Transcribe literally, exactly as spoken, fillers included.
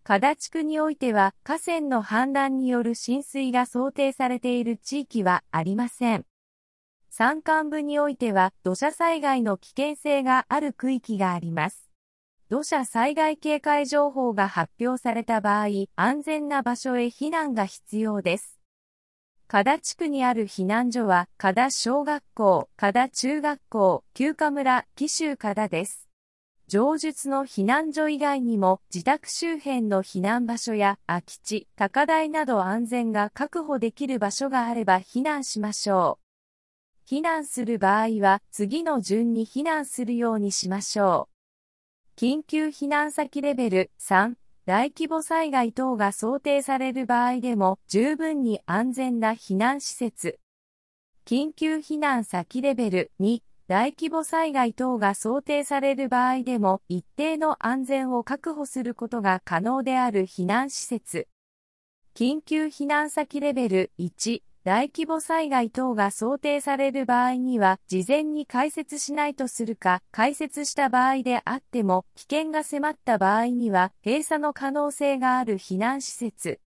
加田地区においては河川の氾濫による浸水が想定されている地域はありません。山間部においては土砂災害の危険性がある区域があります。土砂災害警戒情報が発表された場合、安全な場所へ避難が必要です。加田地区にある避難所は、加田小学校、加田中学校、休暇村、紀州加田です。上述の避難所以外にも、自宅周辺の避難場所や空き地、高台など安全が確保できる場所があれば避難しましょう。避難する場合は、次の順に避難するようにしましょう。緊急避難先レベルさん。大規模災害等が想定される場合でも十分に安全な避難施設。緊急避難先レベルに、大規模災害等が想定される場合でも一定の安全を確保することが可能である避難施設。緊急避難先レベルいち、大規模災害等が想定される場合には、事前に開設しないとするか、開設した場合であっても、危険が迫った場合には、閉鎖の可能性がある避難施設。